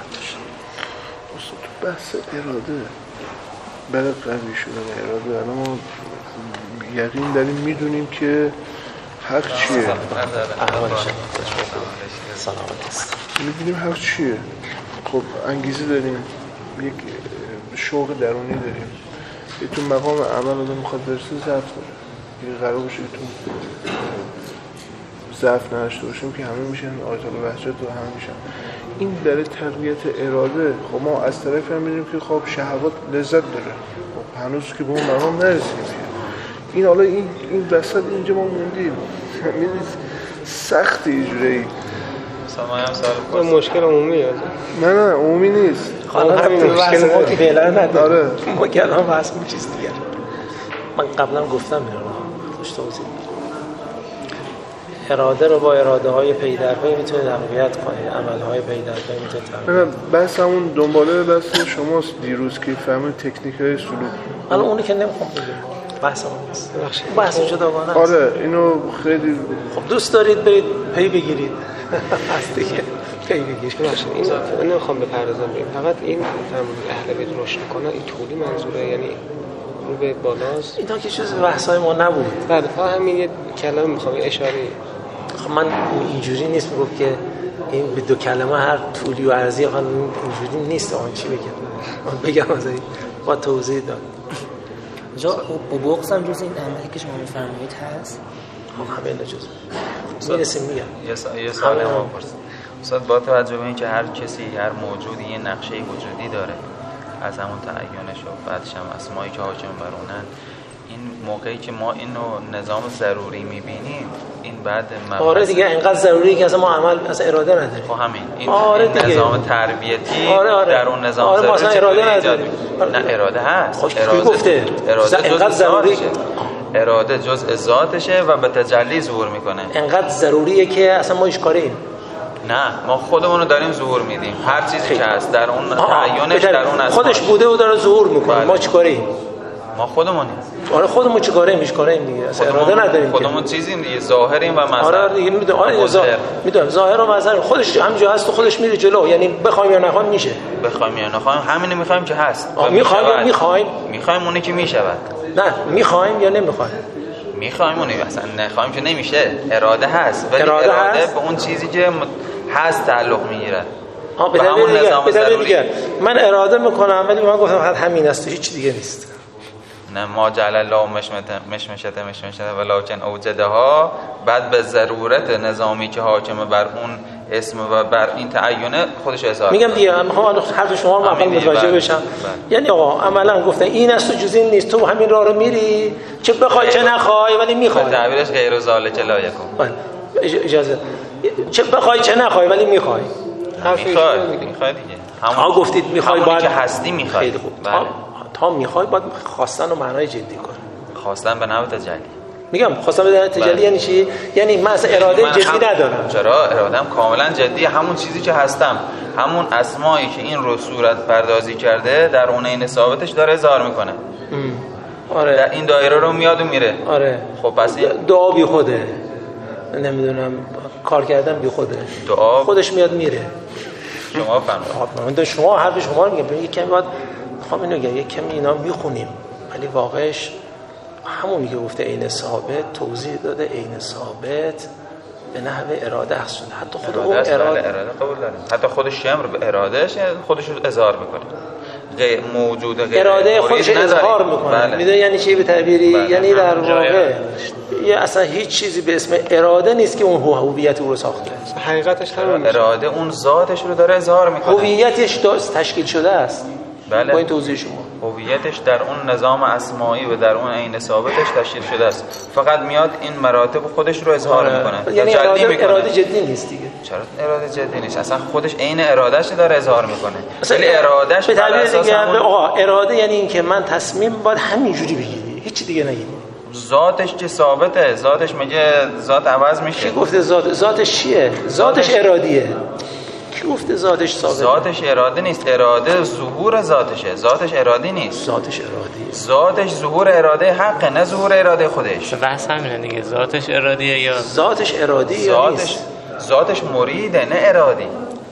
تو بحث اراده برای قوی شدن اراده الان ما یقین داریم میدونیم که حق چیه؟ احوالش سلامت است. میدونیم حق چیه؟ خب انگیزه داریم، یک شوق درونی داریم، یه تو مقام عمل آدم میخواد برسه ضعف داره، یه قرار باشه تو ضعف نداشته باشیم که همه میشن آیت الله وحشت و همه میشن. این برای تقویت اراده. خب ما از طرفی هم میدونیم که خب شهوات لذت داره، خب هنوز که به اون مقام نرسیدیم. این حالا این این وسط اینجا ما موندیم، میدونید سخت اینجوری. سلام هم سوال این مشکل عمومیه. نه نه عمومی نیست. حالا همین مشکل ما که فعلا نداره. آره. ما که الان بحث می‌کنیم چیز دیگه. من قبلا گفتم اینا رو خوش توضیح اراده رو با اراده های پی در پی میتونه تقویت کنه، عمل های پی در پی میتونه تقویت کنه. بس همون دنباله بس شماست دیروز که فهمید تکنیک های سلوک. حالا اونی که نمیخوام بگم بحث اون نیست. بحث جداگانه است. آره اینو خیلی خب دوست دارید برید پی بگیرید. هست دیگه. پی بگیرید. این من نمیخوام بپردازم بگم. فقط این اهل بیت روشن کنه این طولی منظوره، یعنی رو به بالاست. اینا که چیز بحث‌های ما نبود. بله فقط همین یه کلمه میخوام اشاره. خب من اینجوری نیست میگم که این به دو کلمه هر طولی و عرضی خواهد اینجوری نیست. آن چی بگم؟ من بگم از این با توضیح داد. جا بغض هم جز این عملی که شما میفرمایید هست؟ خب همه اینا جز میرسیم میگم. یه سوال ما پرسید. استاد با توجه به اینکه هر کسی هر موجودی یه نقشه وجودی داره از همون تعیینش و بعدش هم اسمایی که حاکم بر اونن، این موقعی که ما اینو نظام ضروری میبینیم این بعد آره دیگه اینقدر ضروری که اصلا ما عمل از اراده نداریم. خب همین این, آره این دیگه. نظام تربیتی آره آره. در اون نظام آره ضروری اصلا اراده نداریم. نه اراده هست. خب کی گفته؟ اراده اینقدر ضروری اراده جزء ذاتشه و به تجلی ظهور میکنه. اینقدر ضروریه که اصلا ما هیچ کاریم. نه ما خودمون رو داریم ظهور میدیم. هر چیزی که هست در اون تعیینش در اون اساس خودش بوده و داره ظهور میکنه. ما چیکاریم؟ ما خودمونیم. آره خودمون چیکاریم؟ هیچ کاریم دیگه. اصلا اراده نداریم. خودمون چیزیم دیگه، ظاهریم و مظهر. آره دیگه میدونم. آره ظاهر میدونم ظاهر و مظهر خودش همینجا هست و خودش میره جلو، یعنی بخوایم یا نخوایم میشه. بخوایم یا نخوایم همینو میخوایم که هست. میخوایم یا میخوایم؟ میخوایم اونی که میشود. نه میخوایم یا نمیخوایم؟ میخوایم اونی، اصلا نخوایم که نمیشه. اراده هست ولی اراده, اراده هست؟ به اون چیزی که هست تعلق میگیره. ها به همون نظام ضروری. دیگه من اراده میکنم ولی من گفتم فقط همین است و هیچ دیگه نیست. نه ما جعل الله مشمته مشمشته مشمشته ولکن اوجدها، بعد به ضرورت نظامی که حاکمه بر اون اسم و بر این تعینه خودش اظهار میگم دیگه. من میخوام حرف شما رو اول متوجه بشم. یعنی آقا عملا گفتن این است و جز این نیست، تو همین راه رو میری چه بخوای چه نخوای ولی میخوای. تعبیرش غیر ذالک لا یکون. بله اجازه چه بخوای چه نخوای ولی میخوای. میخوای میخوای دیگه. همون گفتید میخوای باید که هستی میخوای. خیلی خوب. تا تا میخوای باید خواستن و معنای جدی کنی. خواستن به نوع تجلی. میگم خواستم به تجلی یعنی چی؟ یعنی من اصلا اراده من جدی ندارم. چرا؟ اراده‌ام کاملا جدی، همون چیزی که هستم، همون اسمایی که این رو صورت پردازی کرده در اون این ثابتش داره اظهار میکنه. آره. در این دایره رو میاد و میره. آره. خب پس این دعا بی خوده. نمیدونم کار کردن بی خوده. دعا خودش میاد میره. شما فرمایید. من شما حرف شما رو میگم. یک کمی بعد میخوام اینو بگم یک کمی اینا میخونیم ولی واقعش همونی که گفته عین ثابت توضیح داده. عین ثابت به نحو اراده است. حتی خود اون اراده اراده اراده قبول داریم. حتی خودش امر به ارادهش خودش رو اظهار میکنه. غیر موجود غیر اراده خودش اظهار میکنه. بله. میدونی یعنی چی به تعبیری؟ بله. یعنی در واقع یه اصلا هیچ چیزی به اسم اراده نیست که اون هویت او رو ساخته. حقیقتش همین اراده اون ذاتش رو داره اظهار میکنه. هویتش تشکیل شده است. بله. با این توضیح شما هویتش در اون نظام اسمایی و در اون عین ثابتش تشکیل شده است. فقط میاد این مراتب خودش رو اظهار آره. میکنه. یعنی اراده, میکنه. اراده جدی نیست دیگه. چرا اراده جدی نیست؟ اصلا خودش عین ارادهش داره اظهار میکنه. ولی ارادهش به تعبیر دیگه همون... آقا اراده یعنی این که من تصمیم باید همینجوری بگیری، هیچ دیگه نگیری. ذاتش که ثابته، ذاتش میگه ذات عوض میشه. کی گفته ذات؟ ذاتش چیه؟ ذاتش ارادیه. کی گفته ذاتش ثابته؟ ذاتش اراده نیست، اراده ظهور ذاتشه، ذاتش ارادی نیست. ذاتش ارادیه. ذاتش ظهور اراده حقه، نه ظهور اراده خودش. بحث همینه دیگه، ذاتش ارادیه یا ذاتش ارادیه یا ذاتش نیست؟ ذاتش مریده نه ارادی.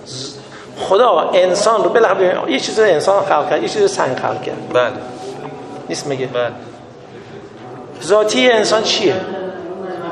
خدا انسان رو بالاخره یه چیز انسان خلق کرد، یه چیز سنگ خلق کرد. بله. نیست میگه؟ بله. ذاتی انسان چیه؟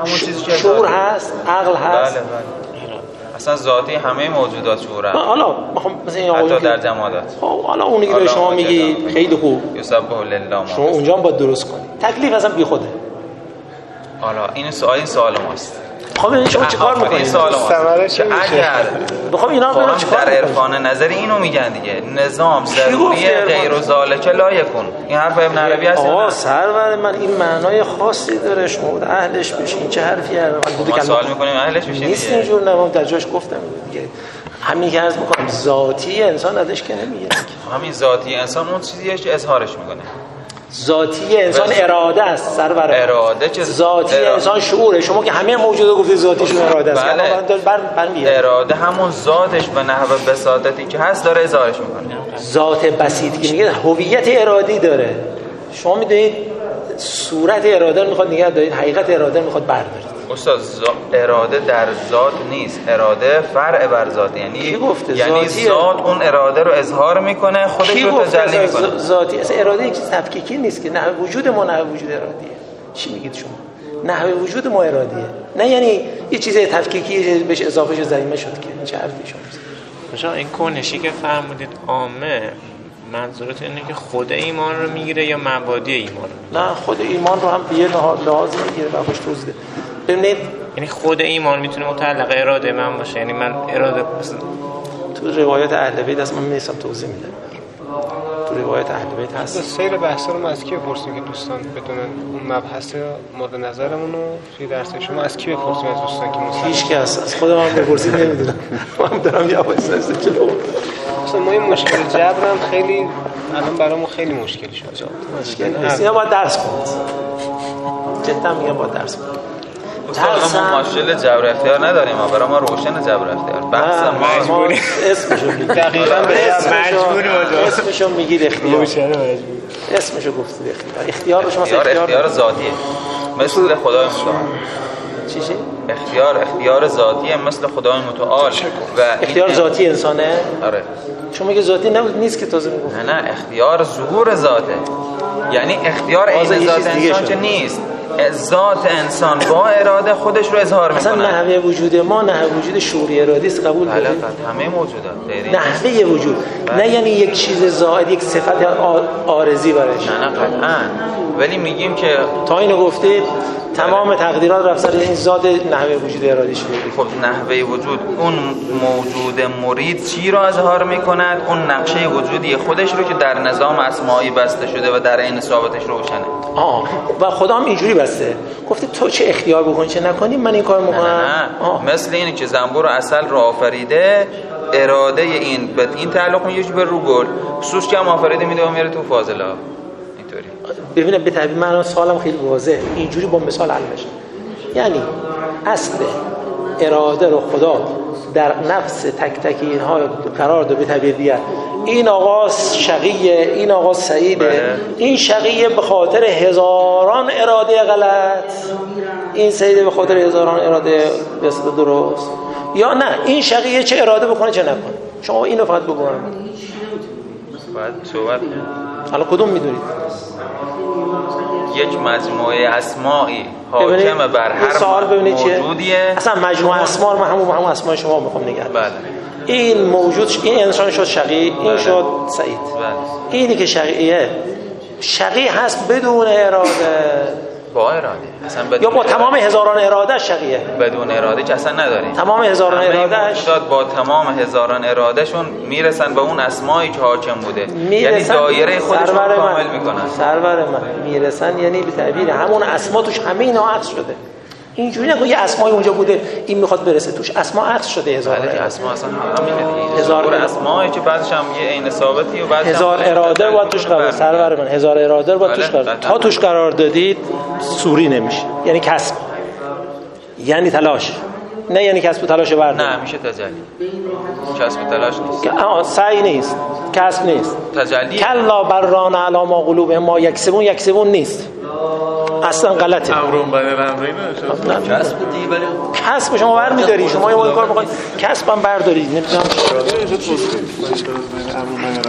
همون چیزی که شعور هست، عقل هست. بله بله. اصلا ذاتی همه موجودات شعور هست. حالا میخوام مثلا این حتی در جمادات. خب حالا اونی که شما میگی خیلی خوب. یسبح لله. شما اونجا هم باید درست کنی. تکلیف اصلا بی خوده. حالا این سوال این سوال ماست. خب این شما چیکار میکنید؟ این سوال ماست. اگر بخوام اینا رو ببینم چیکار در عرفان نظری اینو میگن دیگه، نظام ضروریه غیر ذالک لا یکون. این حرف ابن عربی هست. آقا سرور من این معنای خاصی داره، شما اهلش بشین. چه حرفی هست؟ من بوده که سوال میکنیم اهلش بشین. نیست اینجور، نه من در جاش گفتم دیگه. همین که عرض میکنم ذاتی انسان ازش که نمیگه. همین ذاتی انسان اون چیزیه که اظهارش میکنه. ذاتی انسان اراده است سرور. اراده چه ذاتی اراده. انسان شعوره. شما که همه موجودا گفتید ذاتیشون اراده است. بله. بر بر اراده همون ذاتش به نحو بساطتی که هست داره اظهارش میکنه. ذات بسیط که میگه هویت ارادی داره. شما میدونید صورت اراده رو میخواد نگه دارید، حقیقت اراده رو میخواد بردارید. استاد اراده در ذات نیست، اراده فرع بر ذات. یعنی یعنی ذات اون اراده رو اظهار میکنه، خودش رو تجلی میکنه. ذاتی اصلا اراده یک چیز تفکیکی نیست که نه وجود ما نه وجود ارادیه. چی میگید شما؟ نه وجود ما ارادیه. نه یعنی یه چیز تفکیکی بهش اضافه شد زمینه شد که چه حرفی شما میزنید؟ این کنشی که فرمودید عامه، منظورت اینه که خود ایمان رو میگیره یا مبادی ایمان رو؟ نه خود ایمان رو هم به یه لحاظ میگیره و خوش توضیح ده. ببینید یعنی خود ایمان میتونه متعلق اراده من باشه، یعنی من اراده مثلا تو روایات اهل بیت اصلا من میسم توضیح میدم. تو روایات اهل بیت هست. سیر بحث رو ما از کی بپرسیم که دوستان بدونن اون مبحث مورد نظرمون رو توی درس شما از کی بپرسیم از دوستان که مثلا هیچ کس از خودم هم بپرسید نمیدونم. من دارم یواش سرسه کلو. مثلا ما این مشکل جبرم خیلی الان برامون خیلی مشکلی شده. مشکل نیست. اینا باید درس کنید. جدا میگم باید درس کنید. اصلا ما مشکل جبر اختیار نداریم، ما برای ما روشن جبر اختیار. بحث ما مجبوری اسمشو میگید. دقیقاً مجبوری اسمشو میگید اختیار. روشن مجبور. اسمشو گفتید اختیار. اختیار رو شما اختیار اختیار ذاتیه. مثل خدای متعال. چی چی؟ اختیار اختیار ذاتیه مثل خدای متعال. و اختیار ذاتی انسانه؟ آره. شما میگه ذاتی نبود نیست که تازه میگفت. نه نه اختیار ظهور ذاته. یعنی اختیار عین ذات انسان که نیست. ذات انسان با اراده خودش رو اظهار میکنه. اصلا نحوه وجود ما نحوه وجود شعوری ارادی است. قبول دارید؟ همه موجودات نحوه وجود بله. نه یعنی یک چیز زائد یک صفت عارضی برش. نه نه قطعاً. ولی میگیم که تا اینو گفتید تمام تقدیرات رفت سر این ذات نحوه وجود ارادی شده. خب نحوه وجود اون موجود مرید چی رو اظهار میکند؟ اون نقشه وجودی خودش رو که در نظام اسماعی بسته شده و در عین ثابتش روشنه. آه و خدا هم اینجوری بسته. گفته تو چه اختیار بکن چه نکنی من این کار میکنم. نه نه. مثل اینه که زنبور اصل رو آفریده، اراده این به این تعلق میگه به رو گل، خصوص که هم آفریده میده و میره تو فاضله. اینطوری. ببینید به تعبیر من سوالم خیلی واضحه. اینجوری با مثال حل بشه. یعنی اصل اراده رو خدا در نفس تک تک اینها قرار داده. به تعبیر دیگر این آقا شقیه، این آقا سعیده. بله. این شقیه به خاطر هزاران اراده غلط، این سعیده به خاطر هزاران اراده بسیار درست. یا نه این شقیه چه اراده بکنه چه نکنه. شما اینو فقط بگوید. باید صحبت کنید. حالا کدوم میدونید؟ یک مجموعه اسمایی حاکم بر هر موجودیه. اصلا مجموعه اسما رو همون همون اسمای شما میخوام نگه. بله. این موجود این انسان شد شقی، این بله. شد سعید. بله. اینی که شقیه شقی هست بدون اراده. با اراده. اصلا بدون یا با تمام هزاران اراده شقیه. بدون اراده که اصلا نداریم. تمام هزاران ارادهش با تمام هزاران ارادهشون میرسن به اون اسمایی که حاکم بوده. یعنی دایره خودشون رو کامل میکنن. سرور من میرسن یعنی به تعبیر همون اسما توش همه اینا عکس شده. اینجوری نگو یه اسمای اونجا بوده این میخواد برسه توش اسما عکس شده هزار بله اسما اصلا همینه دیگه هزار اسمایی که بعدش هم یه عین ثابتی و بعدش هزار اراده باید توش قرار سرور من هزار اراده باید توش قرار تا توش قرار دادید سوری نمیشه. یعنی کسب یعنی تلاش نه یعنی کسب و تلاش ورد نه میشه تجلی کسب و تلاش نیست آه سعی نیست کسب نیست تجلی کلا بران علی ما قلوب ما یکسبون یکسبون نیست اصلا غلطه. امرون بدل امرین کسب دی ولی کسب شما برمی‌داری شما یه کار می‌خواید کسب هم بردارید نمی‌دونم